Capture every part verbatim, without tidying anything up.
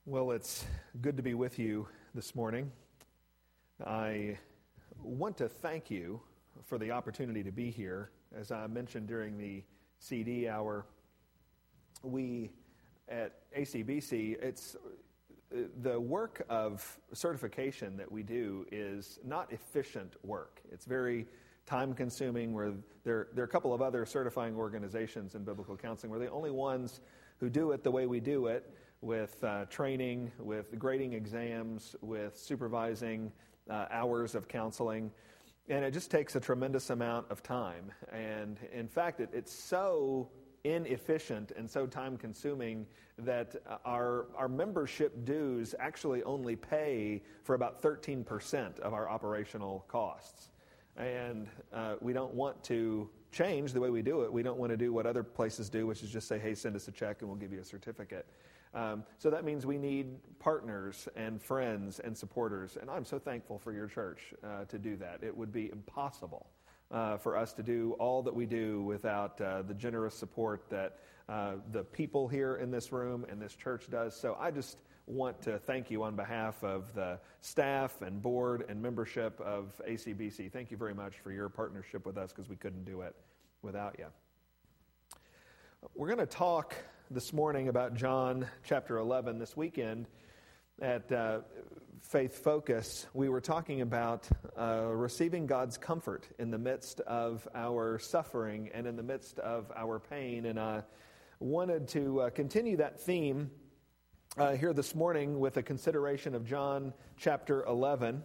Well, it's good to be with you this morning. I want to thank you for the opportunity to be here. As I mentioned during the C D hour, we at A C B C, it's the work of certification that we do is not efficient work. It's very time-consuming. Where there, there are a couple of other certifying organizations in biblical counseling. We're the only ones who do it the way we do it, with uh, training, with grading exams, with supervising uh, hours of counseling. And it just takes a tremendous amount of time. And in fact, it, it's so inefficient and so time-consuming that our, our membership dues actually only pay for about thirteen percent of our operational costs. And uh, we don't want to change the way we do it. We don't want to do what other places do, which is just say, hey, send us a check and we'll give you a certificate. Um, so that means we need partners and friends and supporters, and I'm so thankful for your church uh, to do that. It would be impossible uh, for us to do all that we do without uh, the generous support that uh, the people here in this room and this church does. So I just want to thank you on behalf of the staff and board and membership of A C B C. Thank you very much for your partnership with us, because we couldn't do it without you. We're going to talk this morning about John chapter eleven. This weekend at uh, Faith Focus, we were talking about uh, receiving God's comfort in the midst of our suffering and in the midst of our pain. And I wanted to uh, continue that theme uh, here this morning with a consideration of John chapter eleven.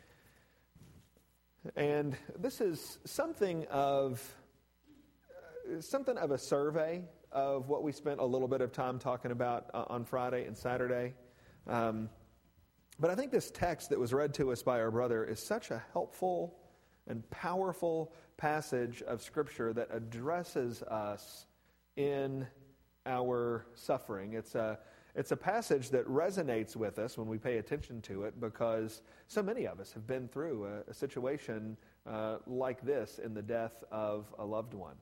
And this is something of uh, something of a survey of what we spent a little bit of time talking about uh, on Friday and Saturday. Um, but I think this text that was read to us by our brother is such a helpful and powerful passage of Scripture that addresses us in our suffering. It's a, it's a passage that resonates with us when we pay attention to it, because so many of us have been through a, a situation uh, like this in the death of a loved one.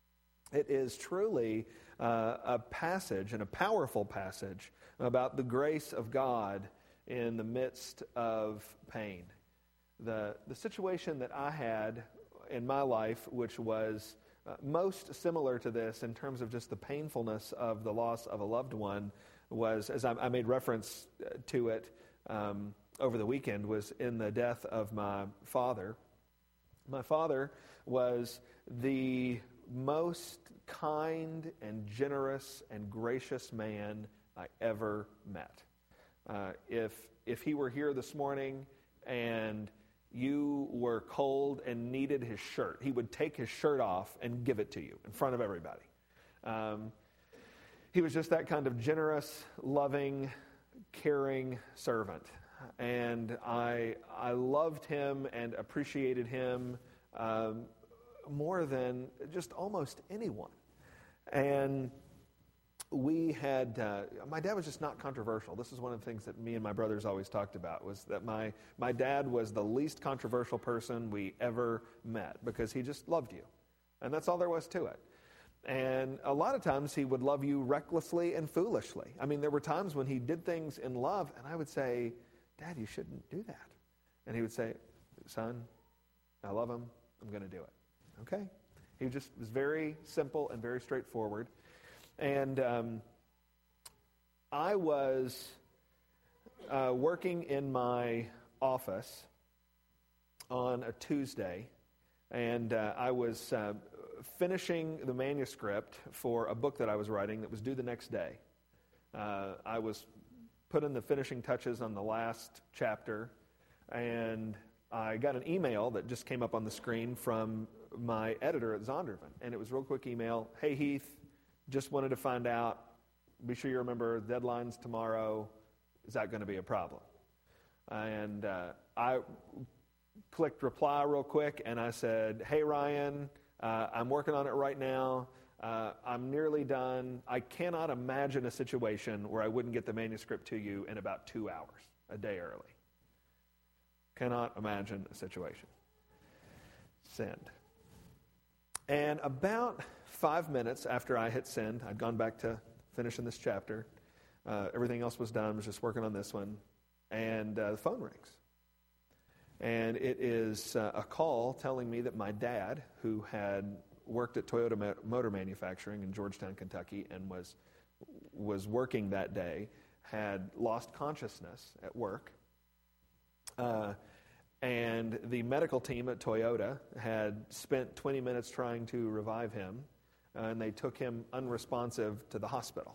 It is truly uh, a passage, and a powerful passage, about the grace of God in the midst of pain. The, the situation that I had in my life, which was uh, most similar to this in terms of just the painfulness of the loss of a loved one, was, as I, I made reference to it um, over the weekend, was in the death of my father. My father was the most kind and generous and gracious man I ever met. Uh, if if he were here this morning and you were cold and needed his shirt, he would take his shirt off and give it to you in front of everybody. Um, he was just that kind of generous, loving, caring servant. And I I loved him and appreciated him um, more than just almost anyone. And we had, uh, my dad was just not controversial. This is one of the things that me and my brothers always talked about, was that my, my dad was the least controversial person we ever met, because he just loved you. And that's all there was to it. And a lot of times he would love you recklessly and foolishly. I mean, there were times when he did things in love, and I would say, Dad, you shouldn't do that. And he would say, son, I love him. I'm going to do it. Okay? He just was very simple and very straightforward. And um, I was uh, working in my office on a Tuesday, and uh, I was uh, finishing the manuscript for a book that I was writing that was due the next day. Uh, I was putting the finishing touches on the last chapter, and I got an email that just came up on the screen from my editor at Zondervan, and it was a real quick email. Hey, Heath, just wanted to find out, be sure you remember deadline's tomorrow. Is that going to be a problem? And uh, I clicked reply real quick, and I said, hey, Ryan, uh, I'm working on it right now. Uh, I'm nearly done. I cannot imagine a situation where I wouldn't get the manuscript to you in about two hours, a day early. Cannot imagine a situation. Send. And about five minutes after I hit send, I'd gone back to finishing this chapter, Uh, everything else was done. I was just working on this one. And uh, the phone rings. And it is uh, a call telling me that my dad, who had worked at Toyota Motor Manufacturing in Georgetown, Kentucky, and was was working that day, had lost consciousness at work. Uh, and the medical team at Toyota had spent twenty minutes trying to revive him, uh, and they took him unresponsive to the hospital.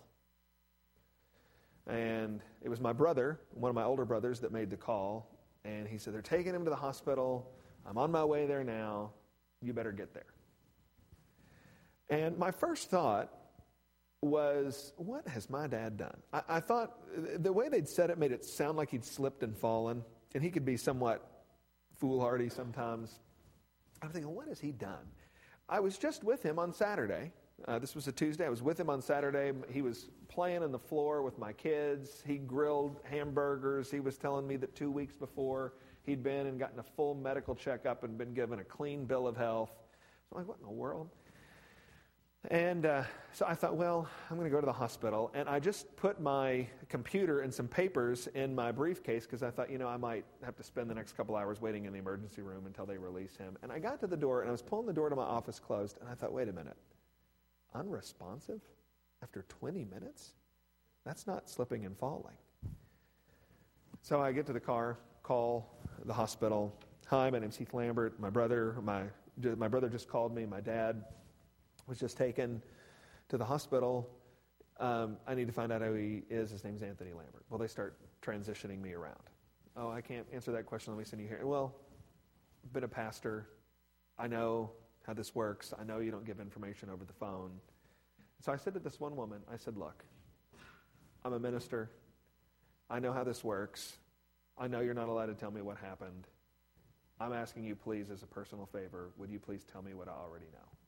And it was my brother, one of my older brothers, that made the call. And he said, they're taking him to the hospital. I'm on my way there now. You better get there. And my first thought was, what has my dad done? I, I thought the way they'd said it made it sound like he'd slipped and fallen. And he could be somewhat foolhardy sometimes. I'm thinking, what has he done? I was just with him on Saturday. Uh, this was a Tuesday. I was with him on Saturday. He was playing on the floor with my kids. He grilled hamburgers. He was telling me that two weeks before he'd been and gotten a full medical checkup and been given a clean bill of health. So I'm like, what in the world? And uh, so I thought, well, I'm going to go to the hospital. And I just put my computer and some papers in my briefcase because I thought, you know, I might have to spend the next couple hours waiting in the emergency room until they release him. And I got to the door, and I was pulling the door to my office closed, and I thought, wait a minute. Unresponsive after twenty minutes? That's not slipping and falling. So I get to the car, call the hospital. Hi, my name's Heath Lambert. My brother, my my brother just called me. My dad was just taken to the hospital. Um, I need to find out who he is. His name's Anthony Lambert. Well, they start transitioning me around. Oh, I can't answer that question. Let me send you here. Well, I've been a pastor. I know how this works. I know you don't give information over the phone. So I said to this one woman, I said, look, I'm a minister. I know how this works. I know you're not allowed to tell me what happened. I'm asking you, please, as a personal favor, would you please tell me what I already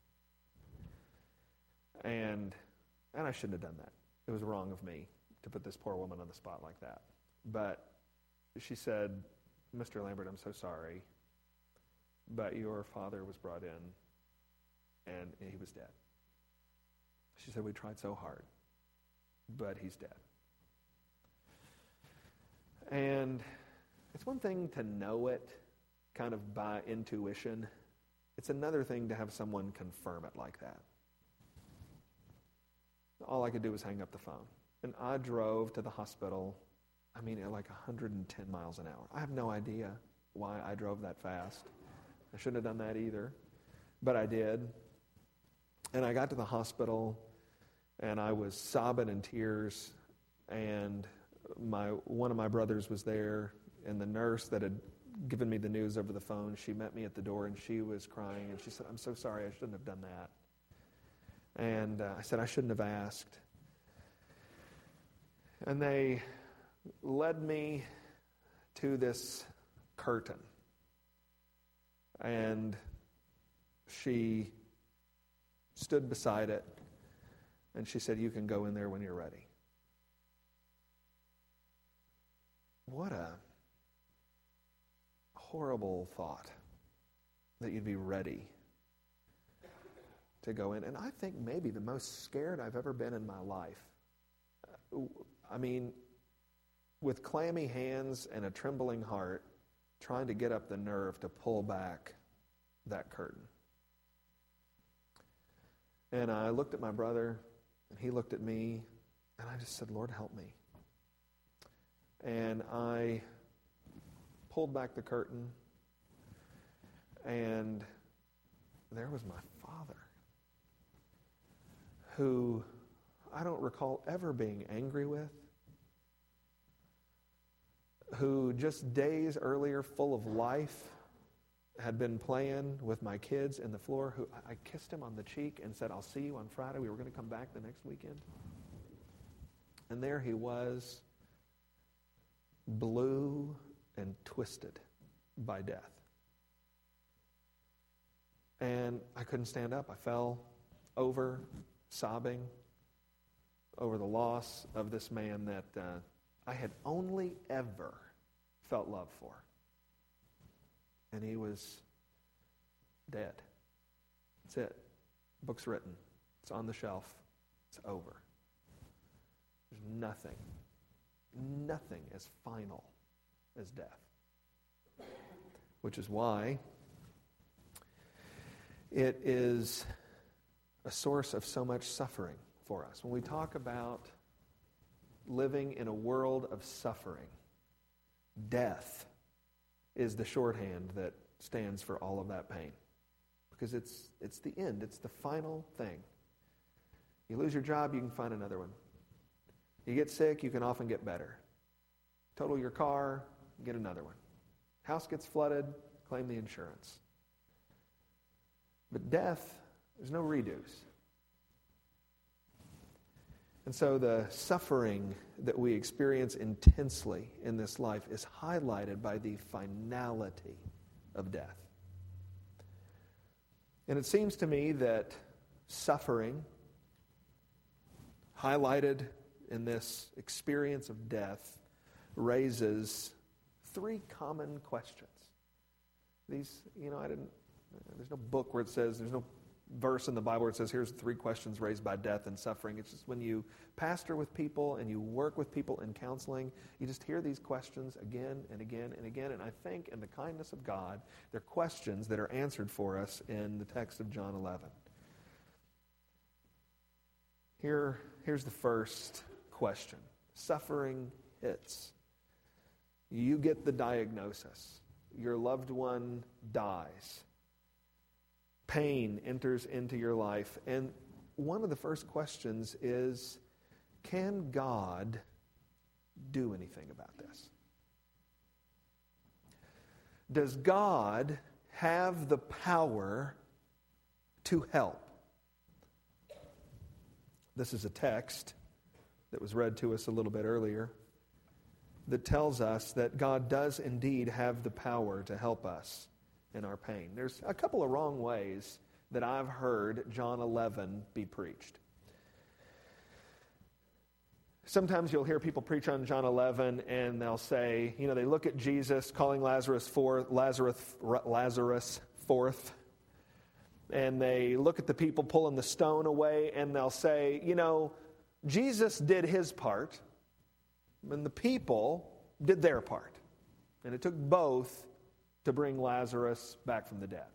know? And and I shouldn't have done that. It was wrong of me to put this poor woman on the spot like that. But she said, Mister Lambert, I'm so sorry, but your father was brought in and he was dead. She said, we tried so hard, but he's dead. And it's one thing to know it kind of by intuition. It's another thing to have someone confirm it like that. All I could do was hang up the phone. And I drove to the hospital, I mean, at like one hundred ten miles an hour. I have no idea why I drove that fast. I shouldn't have done that either, but I did. And I got to the hospital, and I was sobbing in tears, and my one of my brothers was there, and the nurse that had given me the news over the phone, she met me at the door, and she was crying, and she said, I'm so sorry, I shouldn't have done that. And uh, I said, I shouldn't have asked. And they led me to this curtain, and she stood beside it, and she said, you can go in there when you're ready. What a horrible thought that you'd be ready to go in. And I think maybe the most scared I've ever been in my life. I mean, with clammy hands and a trembling heart, trying to get up the nerve to pull back that curtain. And I looked at my brother, and he looked at me, and I just said, Lord, help me. And I pulled back the curtain, and there was my father, who I don't recall ever being angry with, who just days earlier, full of life, had been playing with my kids in the floor, who I kissed him on the cheek and said, I'll see you on Friday. We were going to come back the next weekend. And there he was, blue and twisted by death. And I couldn't stand up. I fell over, sobbing over the loss of this man that uh, I had only ever felt love for. And he was dead. That's it. Book's written. It's on the shelf. It's over. There's nothing, nothing as final as death. Which is why it is a source of so much suffering for us. When we talk about living in a world of suffering, death is the shorthand that stands for all of that pain. Because it's it's the end. It's the final thing. You lose your job, you can find another one. You get sick, you can often get better. Total your car, get another one. House gets flooded, claim the insurance. But death, there's no redos. And so the suffering that we experience intensely in this life is highlighted by the finality of death. And it seems to me that suffering, highlighted in this experience of death, raises three common questions. These, you know, I didn't, there's no book where it says, there's no verse in the Bible where it says, here's three questions raised by death and suffering. It's just when you pastor with people and you work with people in counseling, you just hear these questions again and again and again. And I think in the kindness of God, they're questions that are answered for us in the text of John eleven. Here, here's the first question. Suffering hits. You get the diagnosis. Your loved one dies. Pain enters into your life. And one of the first questions is, can God do anything about this? Does God have the power to help? This is a text that was read to us a little bit earlier that tells us that God does indeed have the power to help us in our pain. There's a couple of wrong ways that I've heard John eleven be preached. Sometimes you'll hear people preach on John eleven and they'll say, you know, they look at Jesus calling Lazarus forth, Lazarus, Lazarus forth, and they look at the people pulling the stone away and they'll say, you know, Jesus did his part and the people did their part. And it took both to bring Lazarus back from the dead.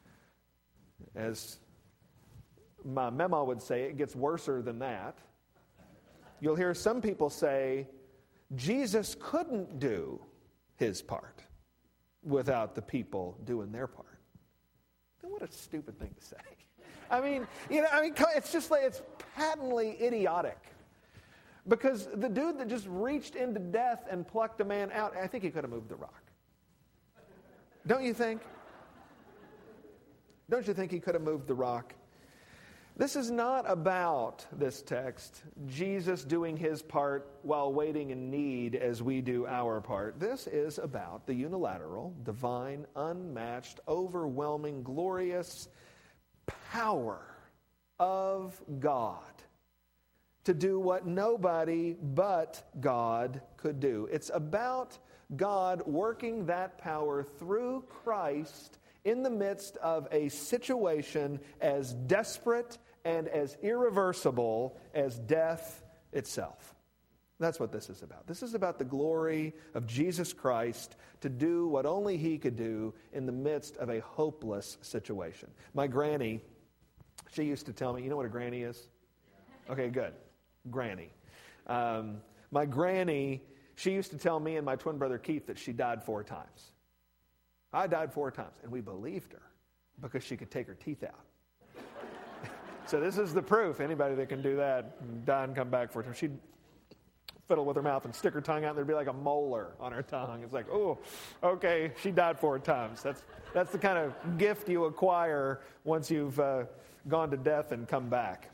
As my memo would say, it gets worser than that. You'll hear some people say, Jesus couldn't do his part without the people doing their part. Then what a stupid thing to say. I mean, you know, I mean, it's just like, it's patently idiotic. Because the dude that just reached into death and plucked a man out, I think he could have moved the rock. Don't you think? Don't you think he could have moved the rock? This is not about, this text, Jesus doing his part while waiting in need as we do our part. This is about the unilateral, divine, unmatched, overwhelming, glorious power of God to do what nobody but God could do. It's about God working that power through Christ in the midst of a situation as desperate and as irreversible as death itself. That's what this is about. This is about the glory of Jesus Christ to do what only he could do in the midst of a hopeless situation. My granny, she used to tell me, you know what a granny is? Okay, good. Granny. Um, my granny, she used to tell me and my twin brother Keith that she died four times. I died four times, and we believed her because she could take her teeth out. So this is the proof. Anybody that can do that, die and come back four times. She'd fiddle with her mouth and stick her tongue out, and there'd be like a molar on her tongue. It's like, oh, okay, she died four times. That's that's the kind of gift you acquire once you've uh, gone to death and come back.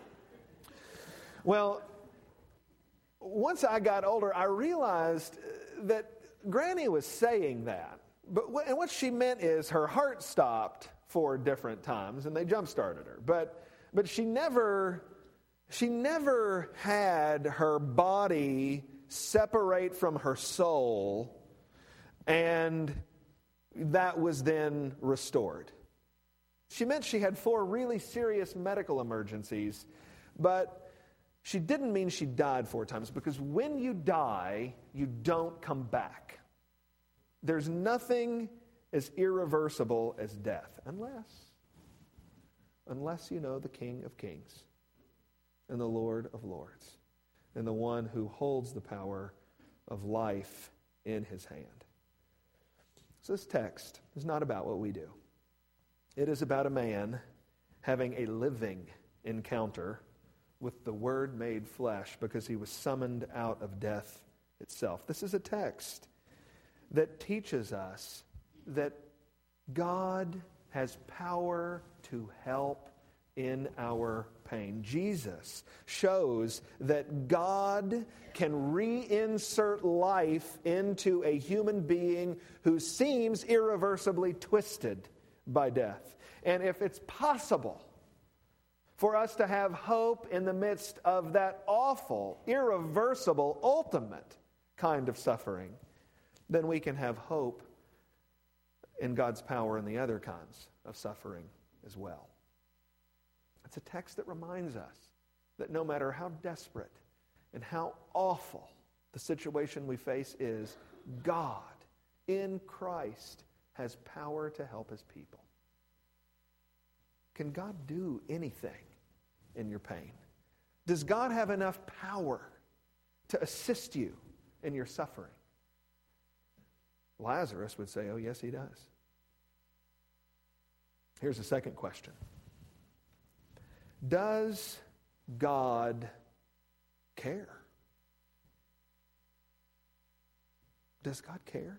Well, once I got older, I realized that Granny was saying that. But what, and what she meant is her heart stopped four different times, and they jump-started her. But but she never she never had her body separate from her soul, and that was then restored. She meant she had four really serious medical emergencies, but she didn't mean she died four times, because when you die, you don't come back. There's nothing as irreversible as death, unless, unless you know the King of Kings and the Lord of Lords and the one who holds the power of life in his hand. So this text is not about what we do. It is about a man having a living encounter with the Word made flesh, because he was summoned out of death itself. This is a text that teaches us that God has power to help in our pain. Jesus shows that God can reinsert life into a human being who seems irreversibly twisted by death. And if it's possible for us to have hope in the midst of that awful, irreversible, ultimate kind of suffering, then we can have hope in God's power in the other kinds of suffering as well. It's a text that reminds us that no matter how desperate and how awful the situation we face is, God in Christ has power to help his people. Can God do anything in your pain? Does God have enough power to assist you in your suffering? Lazarus would say, oh, yes, he does. Here's the second question. Does God care? Does God care?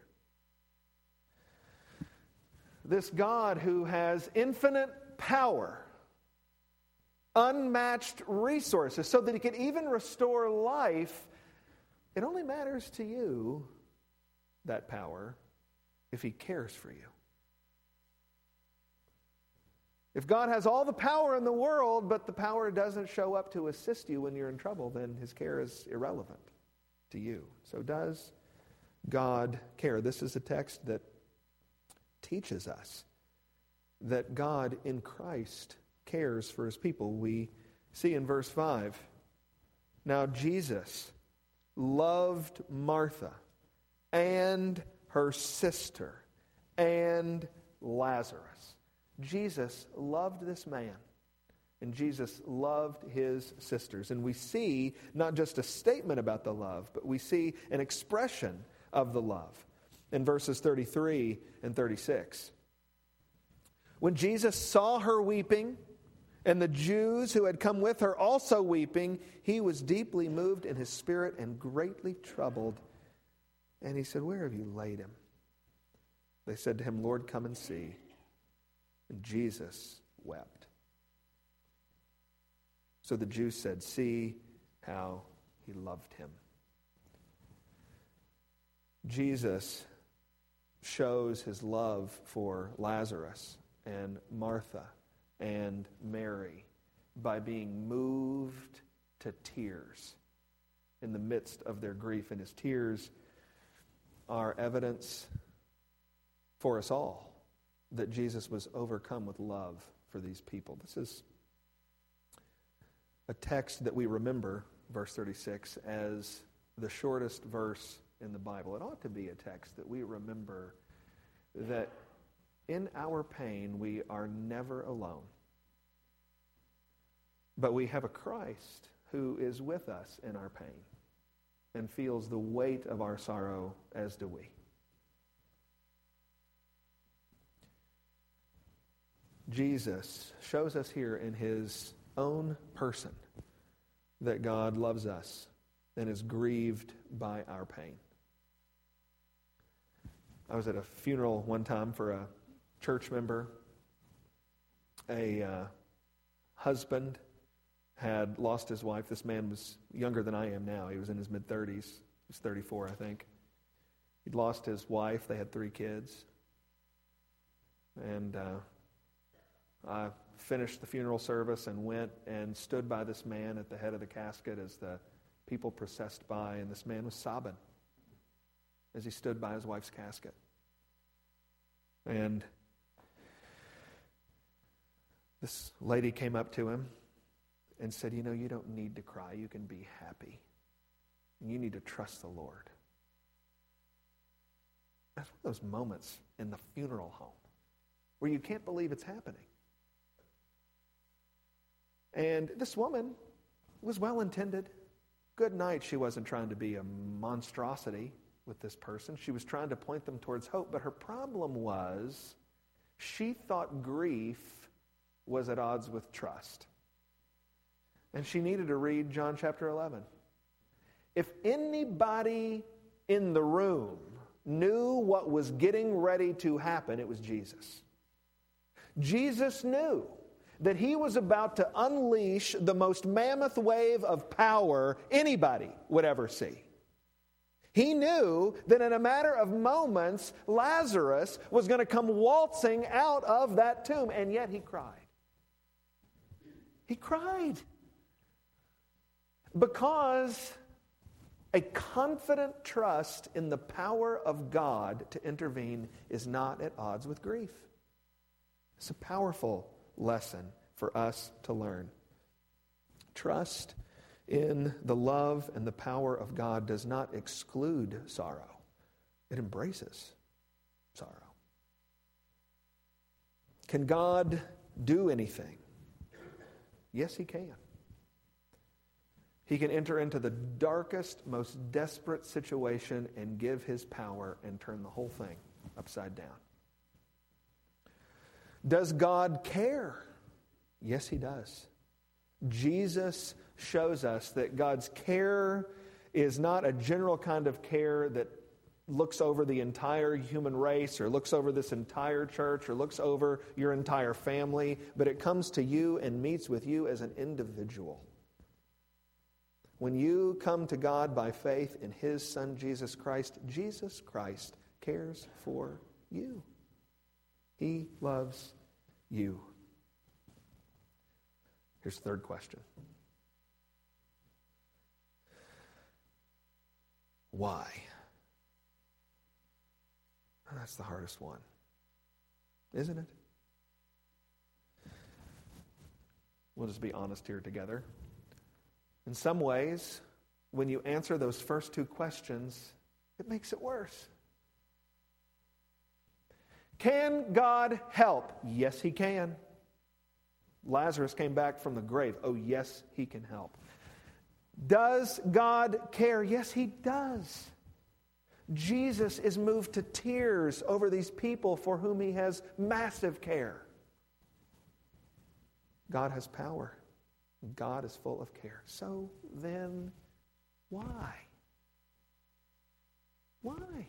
This God who has infinite power, unmatched resources, so that he can even restore life, it only matters to you, that power, if he cares for you. If God has all the power in the world, but the power doesn't show up to assist you when you're in trouble, then his care is irrelevant to you. So does God care? This is a text that teaches us that God in Christ cares for his people. We see in verse five, now Jesus loved Martha and her sister and Lazarus. Jesus loved this man, and Jesus loved his sisters. And we see not just a statement about the love, but we see an expression of the love in verses thirty-three and thirty-six. When Jesus saw her weeping, and the Jews who had come with her also weeping, he was deeply moved in his spirit and greatly troubled. And he said, where have you laid him? They said to him, Lord, come and see. And Jesus wept. So the Jews said, see how he loved him. Jesus shows his love for Lazarus and Martha and Mary by being moved to tears in the midst of their grief. And his tears are evidence for us all that Jesus was overcome with love for these people. This is a text that we remember, verse thirty-six, as the shortest verse in the Bible. It ought to be a text that we remember that in our pain we are never alone. But we have a Christ who is with us in our pain and feels the weight of our sorrow, as do we. Jesus shows us here in his own person that God loves us and is grieved by our pain. I was at a funeral one time for a church member. A uh, husband had lost his wife. This man was younger than I am now. He was in his mid-thirties. He was thirty-four, I think. He'd lost his wife. They had three kids. And uh, I finished the funeral service and went and stood by this man at the head of the casket as the people processed by, and this man was sobbing as he stood by his wife's casket. And this lady came up to him and said, you know, you don't need to cry. You can be happy. And you need to trust the Lord. That's one of those moments in the funeral home where you can't believe it's happening. And this woman was well-intended. Good night. She wasn't trying to be a monstrosity with this person. She was trying to point them towards hope. But her problem was she thought grief was at odds with trust. And she needed to read John chapter eleven. If anybody in the room knew what was getting ready to happen, it was Jesus. Jesus knew that he was about to unleash the most mammoth wave of power anybody would ever see. He knew that in a matter of moments, Lazarus was going to come waltzing out of that tomb, and yet he cried. He cried. Because a confident trust in the power of God to intervene is not at odds with grief. It's a powerful lesson for us to learn. Trust in the love and the power of God does not exclude sorrow. It embraces sorrow. Can God do anything? Yes, he can. He can enter into the darkest, most desperate situation and give his power and turn the whole thing upside down. Does God care? Yes, he does. Jesus shows us that God's care is not a general kind of care that looks over the entire human race or looks over this entire church or looks over your entire family, but it comes to you and meets with you as an individual. When you come to God by faith in his Son, Jesus Christ, Jesus Christ cares for you. He loves you. Here's the third question. Why? That's the hardest one, isn't it? We'll just be honest here together. In some ways, when you answer those first two questions, it makes it worse. Can God help? Yes, he can. Lazarus came back from the grave. Oh, yes, he can help. Does God care? Yes, he does. Jesus is moved to tears over these people for whom he has massive care. God has power. God is full of care. So then, why? Why?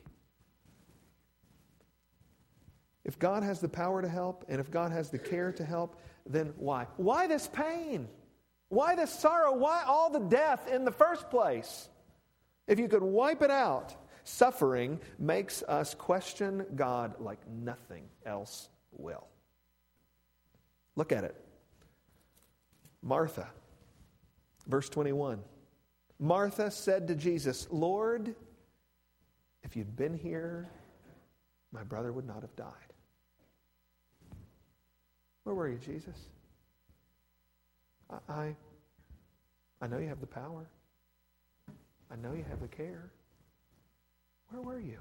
If God has the power to help, and if God has the care to help, then why? Why this pain? Why this sorrow? Why all the death in the first place? If you could wipe it out, suffering makes us question God like nothing else will. Look at it. Martha, verse twenty-one. Martha said to Jesus, Lord, if you'd been here, my brother would not have died. Where were you, Jesus? I, I, I know you have the power. I know you have the care. Where were you?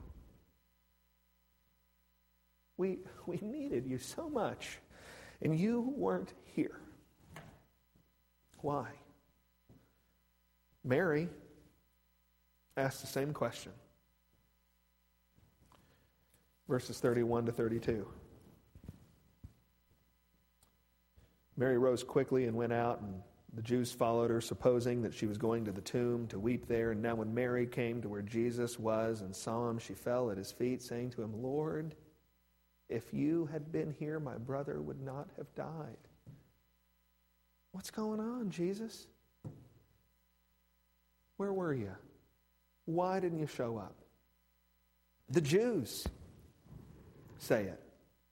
We, we needed you so much, and you weren't here. Why? Mary asked the same question. Verses thirty-one to thirty-two. Mary rose quickly and went out, and the Jews followed her, supposing that she was going to the tomb to weep there. And now when Mary came to where Jesus was and saw him, she fell at his feet, saying to him, Lord, if you had been here, my brother would not have died. What's going on, Jesus? Where were you? Why didn't you show up? The Jews say it.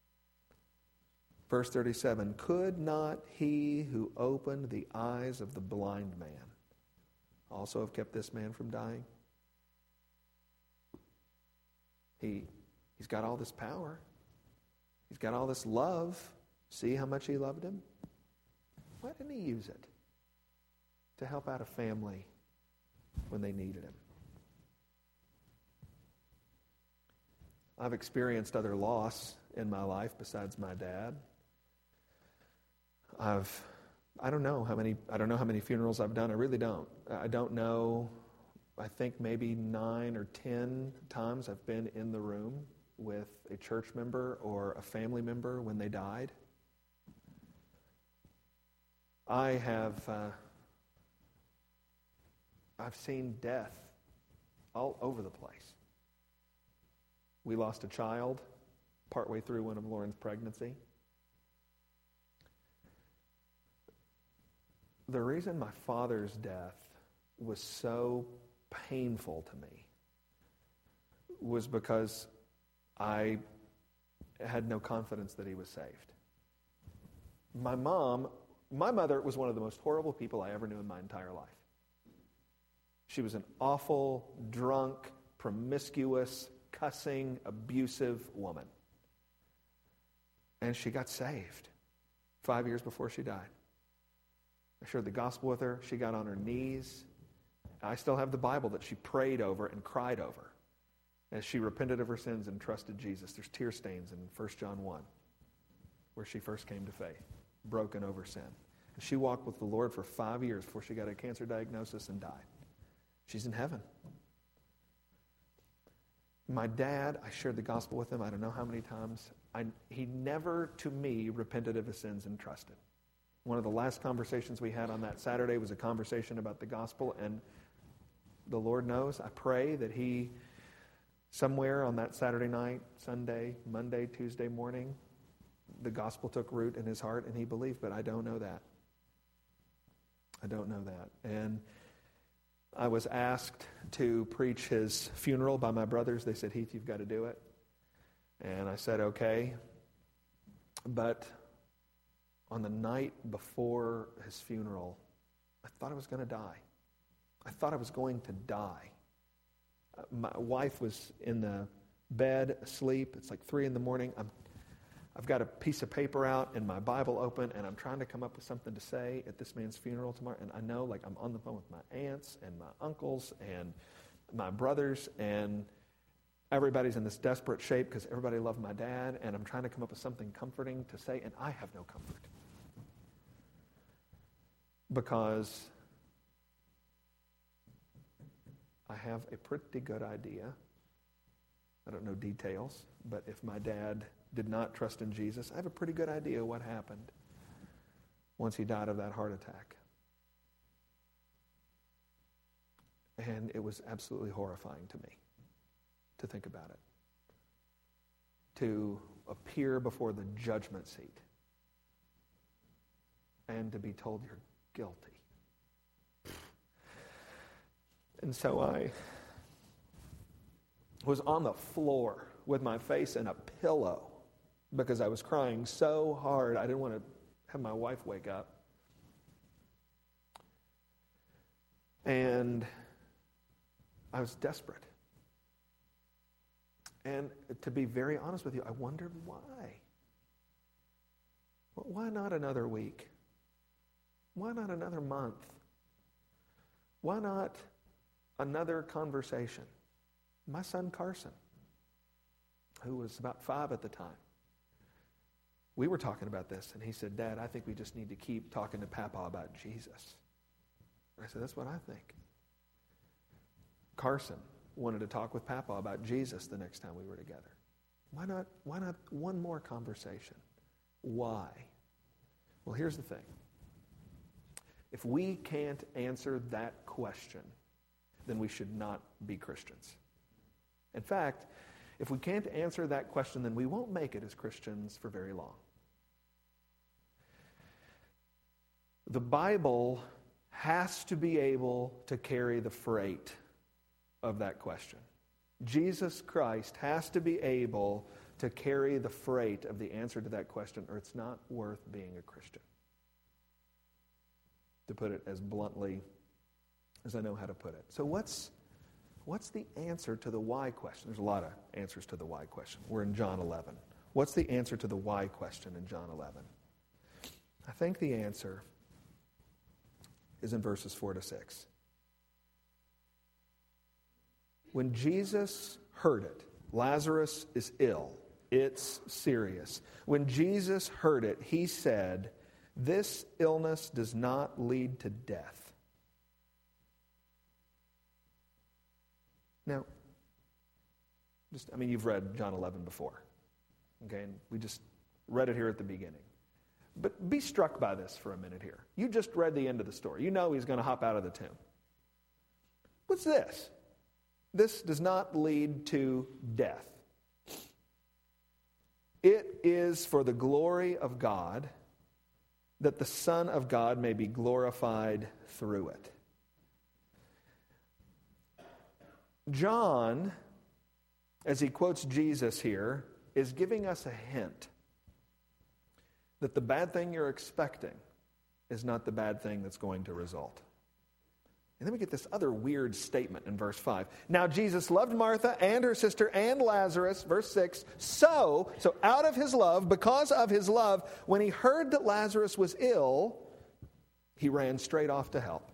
Verse thirty-seven, could not he who opened the eyes of the blind man also have kept this man from dying? He, he's got all this power. He's got all this love. See how much he loved him? Why didn't he use it? to help out a family when they needed him. I've experienced other loss in my life besides my dad. I've, I don't know how many, I don't know how many funerals I've done. I really don't. I don't know. I think maybe nine or ten times I've been in the room with a church member or a family member when they died. I have, uh, I've seen death all over the place. We lost a child partway through one of Lauren's pregnancy. The reason my father's death was so painful to me was because I had no confidence that he was saved. My mom, my mother was one of the most horrible people I ever knew in my entire life. She was an awful, drunk, promiscuous, cussing, abusive woman. And she got saved five years before she died. I shared the gospel with her. She got on her knees. I still have the Bible that she prayed over and cried over as she repented of her sins and trusted Jesus. There's tear stains in First John one, where she first came to faith, broken over sin. And she walked with the Lord for five years before she got a cancer diagnosis and died. She's in heaven. My dad, I shared the gospel with him I don't know how many times. I, he never, to me, repented of his sins and trusted. One of the last conversations we had on that Saturday was a conversation about the gospel, and the Lord knows, I pray that he, somewhere on that Saturday night, Sunday, Monday, Tuesday morning, the gospel took root in his heart and he believed, but I don't know that. I don't know that. And I was asked to preach his funeral by my brothers. They said, Heath, you've got to do it. And I said, okay. But on the night before his funeral, I thought I was going to die. I thought I was going to die. My wife was in the bed asleep. It's like three in the morning. I'm, I've got a piece of paper out and my Bible open, and I'm trying to come up with something to say at this man's funeral tomorrow. And I know, like, I'm on the phone with my aunts and my uncles and my brothers, and everybody's in this desperate shape because everybody loved my dad, and I'm trying to come up with something comforting to say, and I have no comfort. Because I have a pretty good idea. I don't know details, but if my dad did not trust in Jesus, I have a pretty good idea what happened once he died of that heart attack. And it was absolutely horrifying to me to think about it. To appear before the judgment seat and to be told you're guilty. And so I was on the floor with my face in a pillow because I was crying so hard I didn't want to have my wife wake up. And I was desperate. And to be very honest with you, I wondered why. Well, why not another week? Why not another month? Why not another conversation? My son Carson, who was about five at the time, we were talking about this, and he said, Dad, I think we just need to keep talking to Papa about Jesus. I said, that's what I think. Carson wanted to talk with Papa about Jesus the next time we were together. Why not, why not one more conversation? Why? Well, here's the thing. If we can't answer that question, then we should not be Christians. In fact, if we can't answer that question, then we won't make it as Christians for very long. The Bible has to be able to carry the freight of that question. Jesus Christ has to be able to carry the freight of the answer to that question, or it's not worth being a Christian. To put it as bluntly as I know how to put it. So what's what's the answer to the why question? There's a lot of answers to the why question. We're in John eleven. What's the answer to the why question in John eleven? I think the answer is in verses four to six. When Jesus heard it, Lazarus is ill. It's serious. When Jesus heard it, he said, "This illness does not lead to death." Now, just I mean, you've read John eleven before. Okay, and we just read it here at the beginning. But be struck by this for a minute here. You just read the end of the story. You know he's going to hop out of the tomb. What's this? This does not lead to death. It is for the glory of God, that the Son of God may be glorified through it. John, as he quotes Jesus here, is giving us a hint that the bad thing you're expecting is not the bad thing that's going to result. And then we get this other weird statement in verse five. Now Jesus loved Martha and her sister and Lazarus, verse six. So, so out of his love, because of his love, when he heard that Lazarus was ill, he ran straight off to help.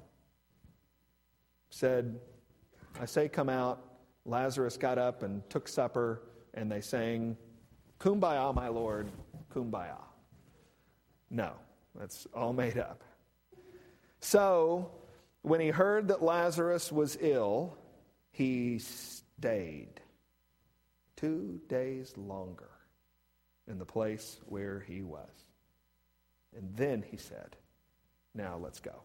Said, I say come out. Lazarus got up and took supper, and they sang, "Kumbaya, my Lord, kumbaya." No, that's all made up. So, when he heard that Lazarus was ill, he stayed two days longer in the place where he was. And then he said, "Now let's go."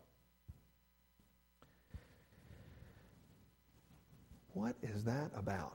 What is that about?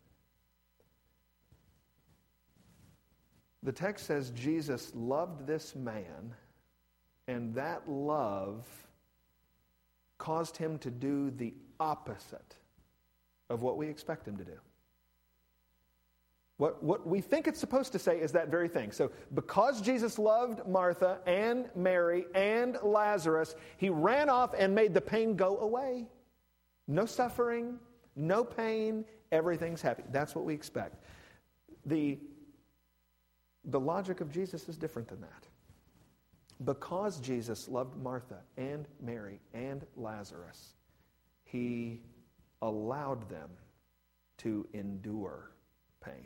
The text says Jesus loved this man, and that love caused him to do the opposite of what we expect him to do. What, what we think it's supposed to say is that very thing. So because Jesus loved Martha and Mary and Lazarus, he ran off and made the pain go away. No suffering, no pain, everything's happy. That's what we expect. The, the logic of Jesus is different than that. Because Jesus loved Martha and Mary and Lazarus, he allowed them to endure pain.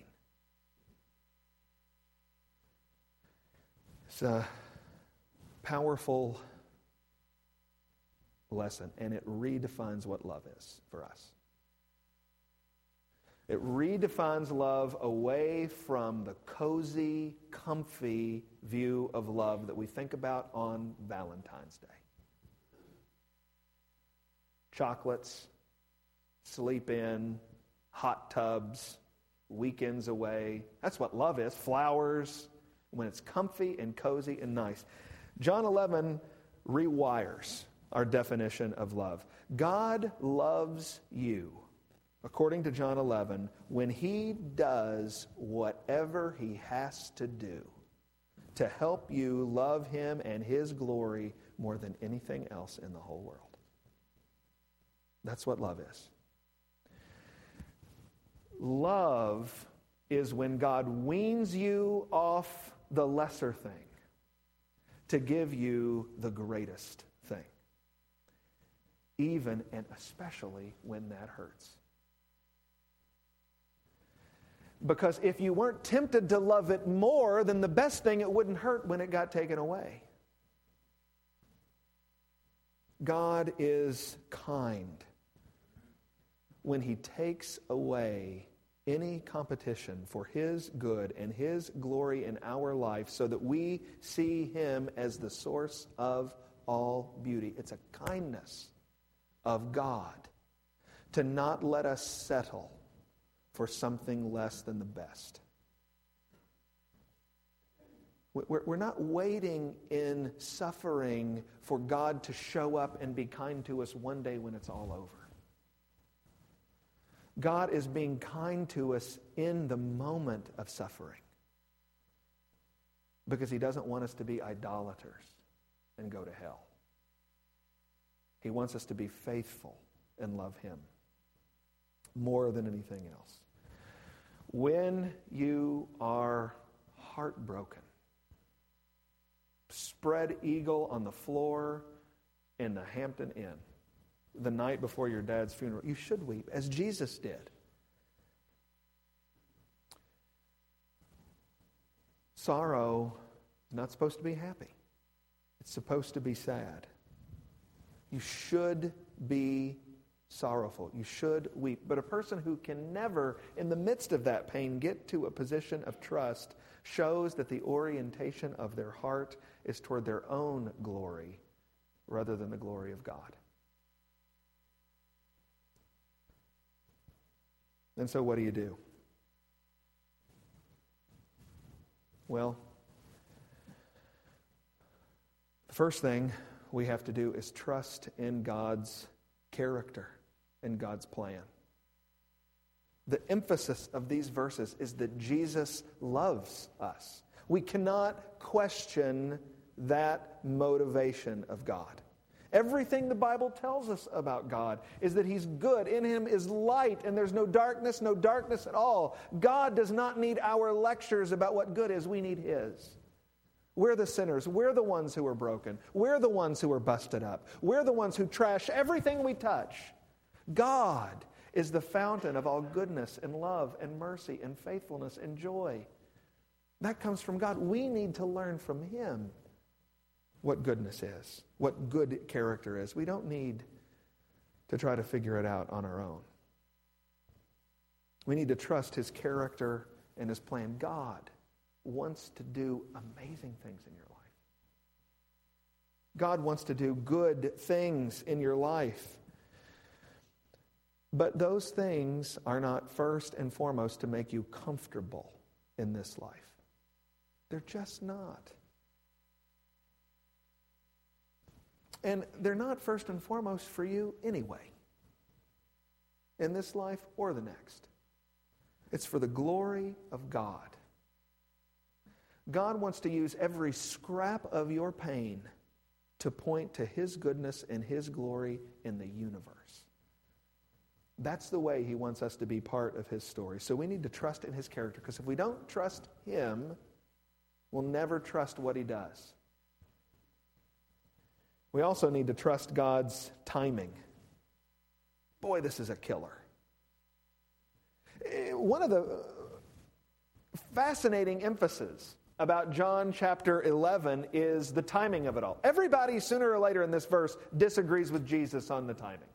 It's a powerful lesson, and it redefines what love is for us. It redefines love away from the cozy, comfy view of love that we think about on Valentine's Day. Chocolates, sleep in, hot tubs, weekends away. That's what love is. Flowers, when it's comfy and cozy and nice. John eleven rewires our definition of love. God loves you, according to John eleven, when he does whatever he has to do to help you love him and his glory more than anything else in the whole world. That's what love is. Love is when God weans you off the lesser thing to give you the greatest thing, even and especially when that hurts. Because if you weren't tempted to love it more, then the best thing, it wouldn't hurt when it got taken away. God is kind when he takes away any competition for his good and his glory in our life so that we see him as the source of all beauty. It's a kindness of God to not let us settle for something less than the best. We're not waiting in suffering for God to show up and be kind to us one day when it's all over. God is being kind to us in the moment of suffering because he doesn't want us to be idolaters and go to hell. He wants us to be faithful and love him more than anything else. When you are heartbroken, spread eagle on the floor, in the Hampton Inn the night before your dad's funeral, you should weep, as Jesus did. Sorrow is not supposed to be happy. It's supposed to be sad. You should be sorrowful. You should weep. But a person who can never, in the midst of that pain, get to a position of trust shows that the orientation of their heart is toward their own glory rather than the glory of God. And so what do you do? Well, the first thing we have to do is trust in God's character and God's plan. The emphasis of these verses is that Jesus loves us. We cannot question that motivation of God. Everything the Bible tells us about God is that He's good. In Him is light, and there's no darkness, no darkness at all. God does not need our lectures about what good is. We need His. We're the sinners. We're the ones who are broken. We're the ones who are busted up. We're the ones who trash everything we touch. God is the fountain of all goodness and love and mercy and faithfulness and joy. That comes from God. We need to learn from Him what goodness is, what good character is. We don't need to try to figure it out on our own. We need to trust His character and His plan. God wants to do amazing things in your life. God wants to do good things in your life. But those things are not first and foremost to make you comfortable in this life. They're just not. And they're not first and foremost for you anyway, in this life or the next. It's for the glory of God. God wants to use every scrap of your pain to point to His goodness and His glory in the universe. That's the way He wants us to be part of His story. So we need to trust in His character, because if we don't trust Him, we'll never trust what He does. We also need to trust God's timing. Boy, this is a killer. One of the fascinating emphases about John chapter eleven is the timing of it all. Everybody, sooner or later in this verse, disagrees with Jesus on the timing.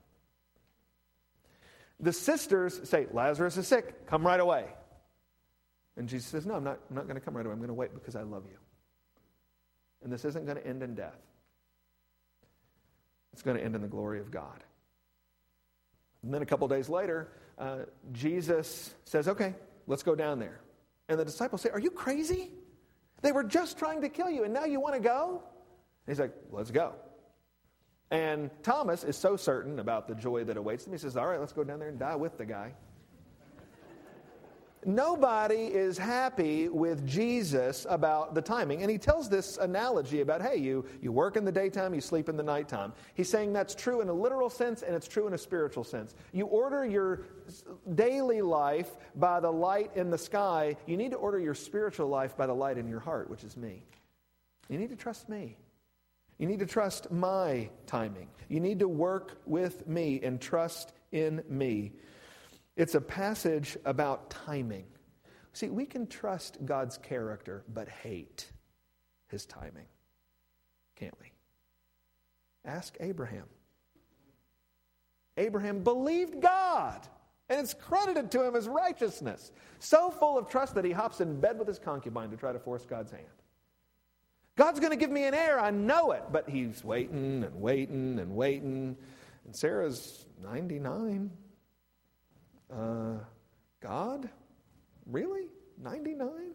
The sisters say, Lazarus is sick, come right away. And Jesus says, no, I'm not, I'm not going to come right away. I'm going to wait because I love you. And this isn't going to end in death. It's going to end in the glory of God. And then a couple days later, uh, Jesus says, okay, let's go down there. And the disciples say, are you crazy? They were just trying to kill you, and now you want to go? And he's like, let's go. And Thomas is so certain about the joy that awaits him, he says, all right, let's go down there and die with the guy. Nobody is happy with Jesus about the timing. And he tells this analogy about, hey, you, you work in the daytime, you sleep in the nighttime. He's saying that's true in a literal sense, and it's true in a spiritual sense. You order your daily life by the light in the sky. You need to order your spiritual life by the light in your heart, which is me. You need to trust me. You need to trust my timing. You need to work with me and trust in me. It's a passage about timing. See, we can trust God's character, but hate His timing. Can't we? Ask Abraham. Abraham believed God, and it's credited to him as righteousness. So full of trust that he hops in bed with his concubine to try to force God's hand. God's going to give me an heir, I know it. But he's waiting and waiting and waiting. And Sarah's ninety-nine. Uh, God? Really? ninety-nine?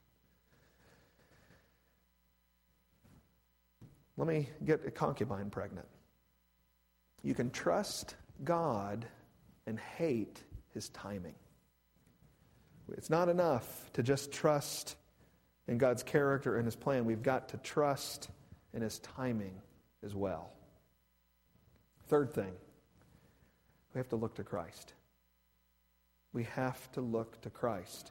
Let me get a concubine pregnant. You can trust God and hate His timing. It's not enough to just trust in God's character and His plan. We've got to trust in His timing as well. Third thing, we have to look to Christ. We have to look to Christ.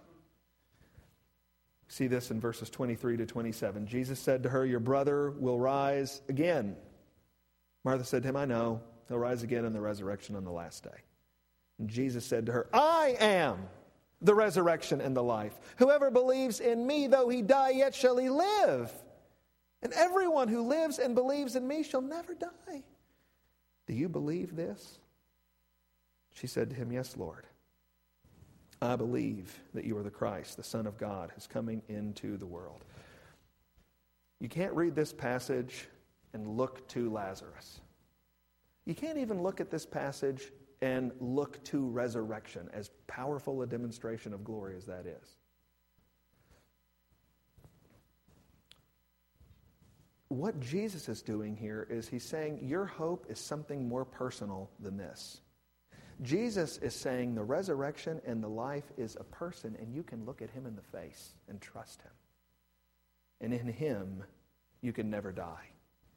See this in verses twenty-three to twenty-seven. Jesus said to her, your brother will rise again. Martha said to him, I know, he'll rise again in the resurrection on the last day. And Jesus said to her, I am the resurrection and the life. Whoever believes in me, though he die, yet shall he live. And everyone who lives and believes in me shall never die. Do you believe this? She said to him, Yes, Lord. I believe that you are the Christ, the Son of God, who's coming into the world. You can't read this passage and look to Lazarus. You can't even look at this passage and look to resurrection, as powerful a demonstration of glory as that is. What Jesus is doing here is he's saying your hope is something more personal than this. Jesus is saying the resurrection and the life is a person, and you can look at him in the face and trust him. And in him, you can never die.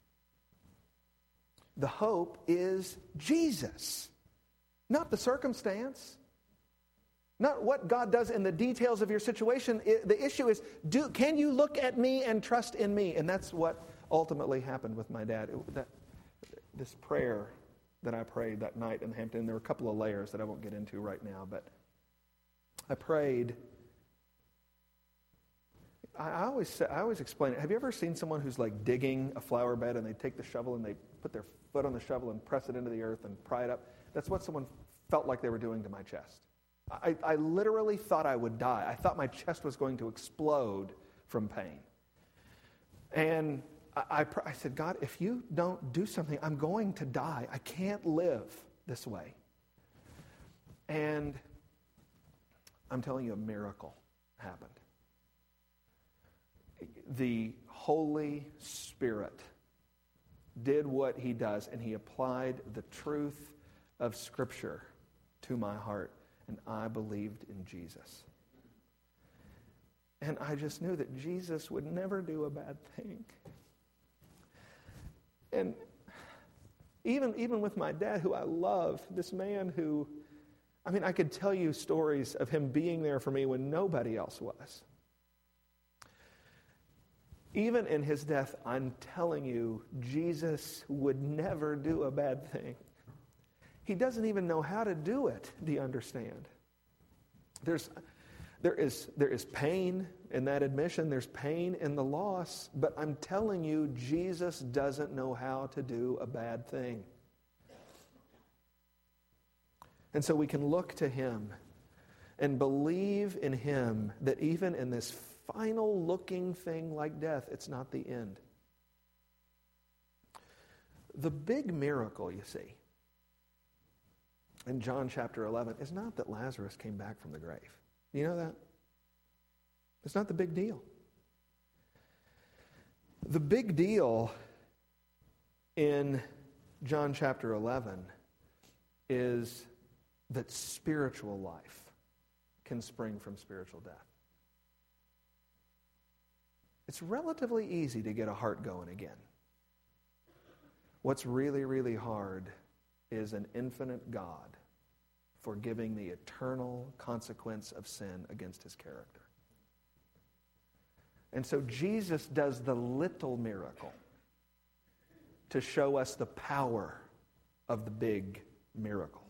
The hope is Jesus, not the circumstance, not what God does in the details of your situation. It, the issue is, do, can you look at me and trust in me? And that's what ultimately happened with my dad. It, that, this prayer that I prayed that night in Hampton, there were a couple of layers that I won't get into right now, but I prayed. I, I always say, I always explain it. Have you ever seen someone who's like digging a flower bed and they take the shovel and they put their foot on the shovel and press it into the earth and pry it up? That's what someone felt like they were doing to my chest. I, I literally thought I would die. I thought my chest was going to explode from pain. And I, I, I said, God, if you don't do something, I'm going to die. I can't live this way. And I'm telling you, a miracle happened. The Holy Spirit did what he does, and he applied the truth of Scripture to my heart, and I believed in Jesus. And I just knew that Jesus would never do a bad thing. And even, even with my dad, who I love, this man who, I mean, I could tell you stories of him being there for me when nobody else was. Even in his death, I'm telling you, Jesus would never do a bad thing. He doesn't even know how to do it. Do you understand? There's, there is, there is pain in that admission. There's pain in the loss. But I'm telling you, Jesus doesn't know how to do a bad thing. And so we can look to him and believe in him that even in this final looking thing like death, it's not the end. The big miracle, you see, in John chapter eleven is not that Lazarus came back from the grave. You know that? It's not the big deal. The big deal in John chapter eleven is that spiritual life can spring from spiritual death. It's relatively easy to get a heart going again. What's really, really hard is an infinite God forgiving the eternal consequence of sin against his character. And so Jesus does the little miracle to show us the power of the big miracle.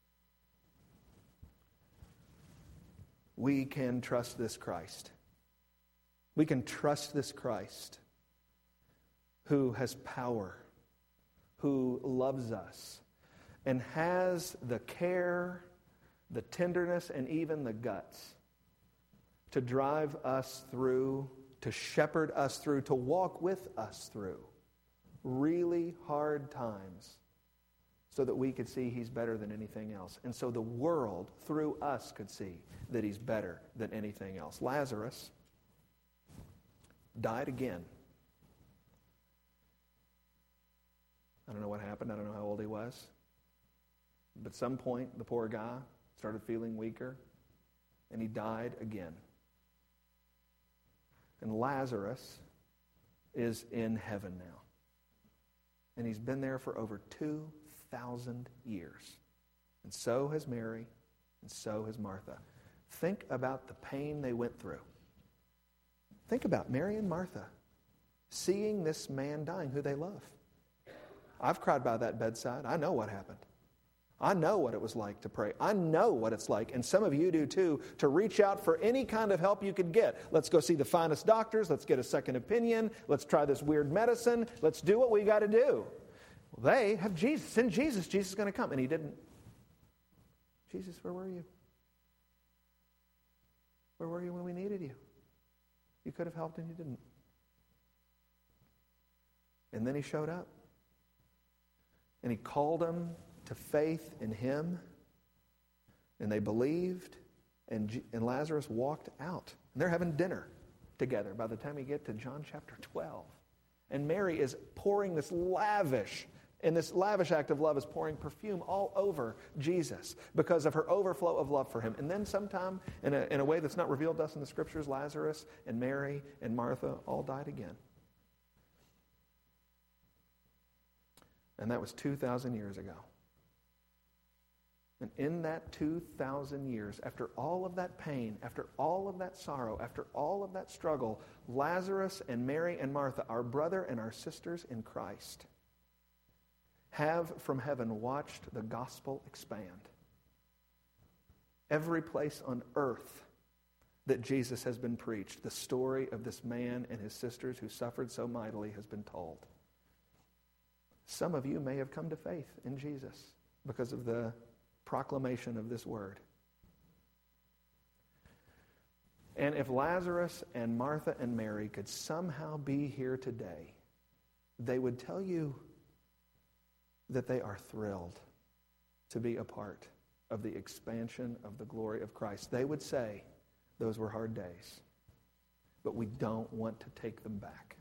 We can trust this Christ. We can trust this Christ who has power, who loves us, and has the care, the tenderness, and even the guts to drive us through, to shepherd us through, to walk with us through really hard times so that we could see he's better than anything else. And so the world, through us, could see that he's better than anything else. Lazarus died again. I don't know what happened. I don't know how old he was. But at some point, the poor guy started feeling weaker, and he died again. And Lazarus is in heaven now. And he's been there for over two thousand years. And so has Mary, and so has Martha. Think about the pain they went through. Think about Mary and Martha seeing this man dying who they love. I've cried by that bedside. I know what happened. I know what it was like to pray. I know what it's like, and some of you do too, to reach out for any kind of help you could get. Let's go see the finest doctors. Let's get a second opinion. Let's try this weird medicine. Let's do what we got to do. Well, they have Jesus. Send Jesus. Jesus is going to come. And he didn't. Jesus, where were you? Where were you when we needed you? You could have helped and you didn't. And then he showed up. And he called them to faith in him, and they believed, and, G- and Lazarus walked out. And they're having dinner together by the time you get to John chapter twelve. And Mary is pouring this lavish, and this lavish act of love is pouring perfume all over Jesus because of her overflow of love for him. And then sometime, in a, in a way that's not revealed to us in the Scriptures, Lazarus and Mary and Martha all died again. And that was two thousand years ago. And in that two thousand years, after all of that pain, after all of that sorrow, after all of that struggle, Lazarus and Mary and Martha, our brother and our sisters in Christ, have from heaven watched the gospel expand. Every place on earth that Jesus has been preached, the story of this man and his sisters who suffered so mightily has been told. Some of you may have come to faith in Jesus because of the proclamation of this word. And if Lazarus and Martha and Mary could somehow be here today, they would tell you that they are thrilled to be a part of the expansion of the glory of Christ. They would say, those were hard days, but we don't want to take them back.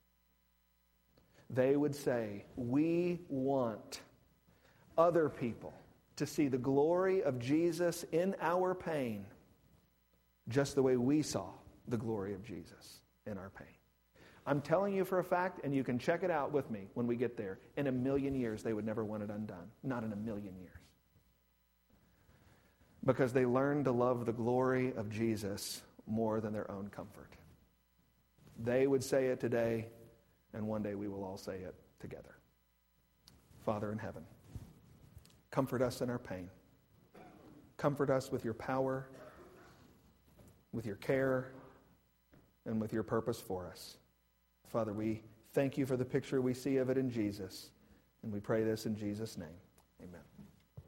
They would say, we want other people to see the glory of Jesus in our pain, just the way we saw the glory of Jesus in our pain. I'm telling you for a fact, and you can check it out with me when we get there, in a million years they would never want it undone. Not in a million years. Because they learned to love the glory of Jesus more than their own comfort. They would say it today, and one day we will all say it together. Father in heaven, comfort us in our pain. Comfort us with your power, with your care, and with your purpose for us. Father, we thank you for the picture we see of it in Jesus, and we pray this in Jesus' name. Amen.